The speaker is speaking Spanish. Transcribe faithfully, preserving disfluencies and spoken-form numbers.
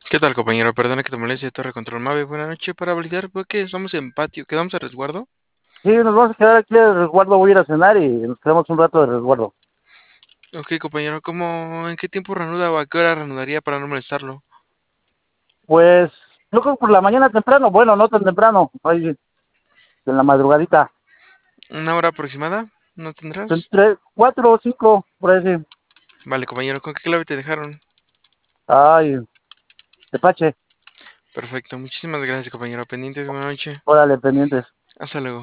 ¿Qué tal, compañero? Perdona que te moleste, Torre Control Mave. Buenas noches. Para validar, pues que estamos en patio. ¿Quedamos a resguardo? Sí, nos vamos a quedar aquí de resguardo, voy a ir a cenar y nos quedamos un rato de resguardo. Ok, compañero. ¿Cómo, en qué tiempo reanuda o a qué hora reanudaría para no molestarlo? Pues yo creo que por la mañana temprano, bueno, no tan temprano, ahí en la madrugadita, ¿Una hora aproximada? ¿No tendrás? entre cuatro o cinco, por ahí sí. Vale, compañero. ¿Con qué clave te dejaron? Ay, tepache, Perfecto. Muchísimas gracias, compañero. Pendiente de buena noche. órale, pendientes. Hasta luego.